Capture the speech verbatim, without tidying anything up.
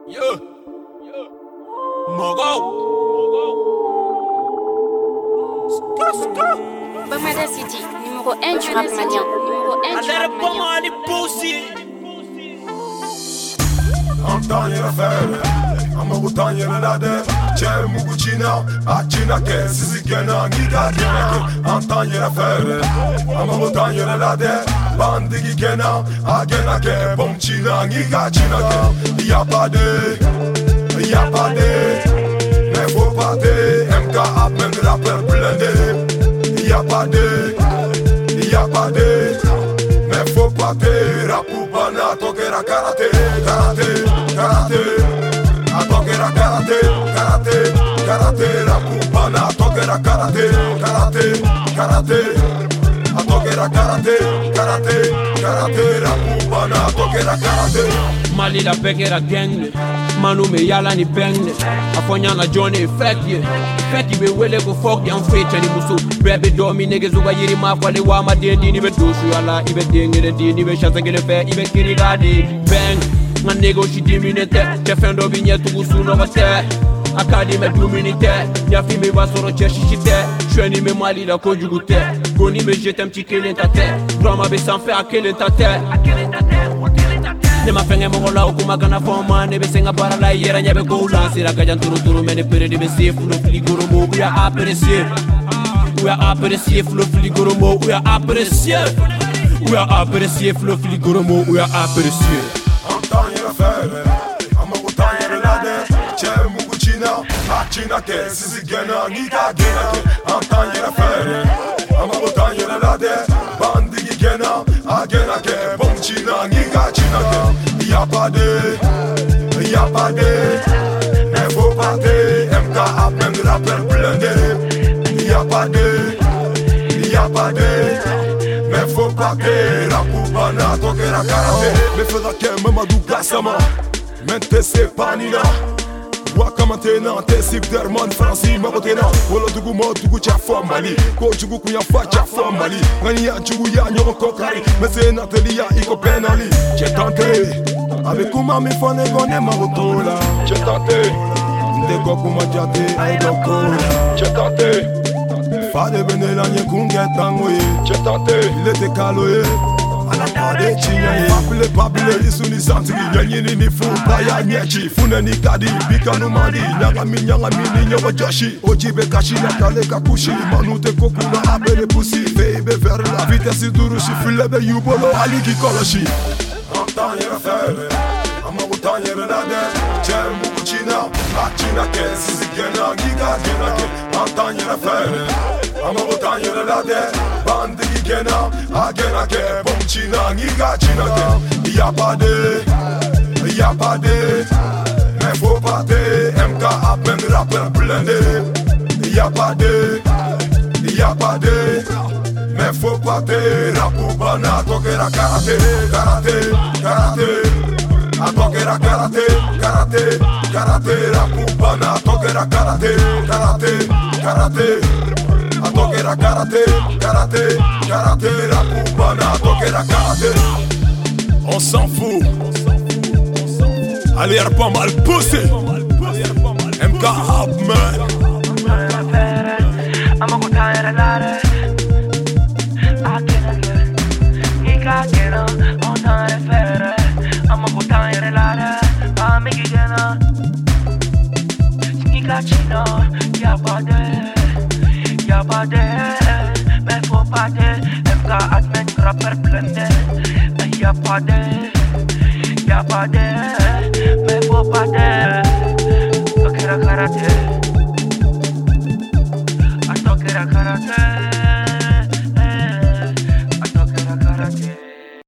Yeah. Yeah. Mogo. Bamada City, numéro un du rap malien. Numéro un du rap malien. Antanye la fere, amagu tanye la lade. Che mugu china, a china ke sisi kena ngiga kena ke. Antanye la fere, amagu tanye la lade. Bandigi kena, a kena ke bom china ngiga china ke. Y'a pas de, y'a pas de, mais faut pas de. M K A même rappeur blindé. Y'a pas de, y'a pas de, mais faut pas de. Rapu bana tokera karate, karate. Karate, a tokera karate, karate, karate, la cubana, a tokera karate, karate, karate, a tokera karate, karate, karate, la cubana, a tokera karate. Mali la pekera gang, manu me yala ni bang. Afonya na Johnny fake ye, fake be wele go fuck yan fake ni muso. Baby do mi niggas uga yiri ma kwale wa ma de ni be dosu ala, ibe dengere di ni be chata gele fe, ibe kiri gadi bang. Nga nego shi diminete, che fendo binye tugu suno vate. Akadi me duminite, nya fi me vasoro che shishite. Shweni me mali la konjugute, goni me jete mti kelen tate. Drama be sans faire a kelen tate. Ne ma fenge mo la okuma gana foma, ne be senga para la yera nya be goula. Sira kajan turu turu me ne pere de be safe, no fligoro mo we are apprécier. We are apprécier flow fligoro mo, we are apprécier. We are apprécier flow fligoro mo, we are apprécier. Antanye la fere, amagu tanye la lade. Che mugu china, a china ke sisi kena ngiga kena ke. Antanye la fere, amagu tanye la lade. Bandigi kena, a kena ke bom china ngiga china ke. Y'a pas de, y'a pas de, mais faut pas de. M K A même rappeur blindé. Y'a pas de, y'a pas de, mais faut pas de. La cubana tokera karate. Me fera ke mamadou gassama, mente se panina. Wakamantena, te sip derman fransi mabotena. Wala dugu mo dugu cha fo mali, ko jugu kuya fa cha fo mali. Ngani ya jugu ya nyogo kokari, mese nateli ya iko penali. J'ai tenté, avec kuma mi fone gone mabotola. J'ai tenté, ndeko kuma jate ay dokola. J'ai tenté, fade benela nye kungetangoye. J'ai tenté, il était caloé. Alapade chinya papile papile isuni santiri nyanyini ni fu baya nyechi fune ni kadi bikanu mandi nyanga mi nyanga mi ni nyoba joshi ojibe kashi na kale kakushi manute koku na abele pusi baby vers la vitesse durushi filebe yubolo aliki koloshi. Antanye la fere, amagu tanye la lade. Chemu kuchina, a china ke sisi kena giga kena ke. Antanye la fere, amagu tanye la lade. Bandigi kena, a kena ke bom china ngiga china ke. Y'a pas de, y'a pas de, mais faut pas de. M K A même rappeur blindé. Y'a pas de, y'a pas de, mais faut pas de. Rapu bana tokera karate, karate, karate. A tokera karate, karate, karate. Rapu bana tokera karate, karate, karate. A tokera karate, karate, karate. Rapu bana tokera karate. On s'en fout. Allez, y'a pas mal poussé. M K A man. Amagu tanye la lade. Amagu tanye la lade. Bandigi kena, ngiga china. Y'a pas de, y'a pas de, mais faut pas de. M K A même rappeur blindé. Y'a pas de, y'a pas de, mais faut pas de. Tokera karate.